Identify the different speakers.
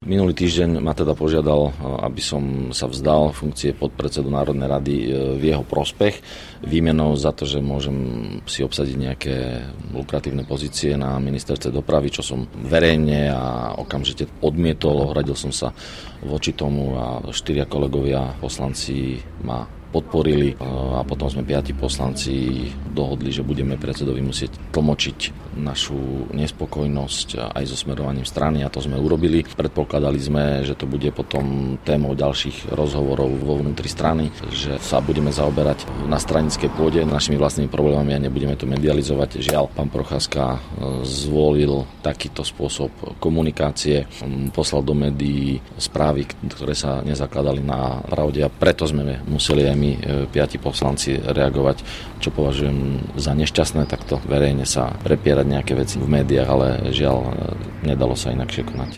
Speaker 1: Minulý týždeň ma teda požiadal, aby som sa vzdal funkcie podpredsedu Národnej rady v jeho prospech, výmenou za to, že môžem si obsadiť nejaké lukratívne pozície na ministerstve dopravy, čo som verejne a okamžite odmietol, ohradil som sa voči tomu a 4 kolegovia poslanci ma podporili a potom sme 5 poslanci dohodli, že budeme predsedovi musieť tlmočiť našu nespokojnosť aj so smerovaním strany a to sme urobili. Predpokladali sme, že to bude potom témou ďalších rozhovorov vo vnútri strany, že sa budeme zaoberať na stranickej pôde našimi vlastnými problémami a nebudeme to medializovať. Žiaľ, pán Procházka zvolil takýto spôsob komunikácie, poslal do médií správy, ktoré sa nezakladali na pravde a preto sme museli aj my 5 poslanci reagovať, čo považujem za nešťastné, takto verejne sa prepierať nejaké veci v médiách, ale žiaľ, nedalo sa inakšie konať.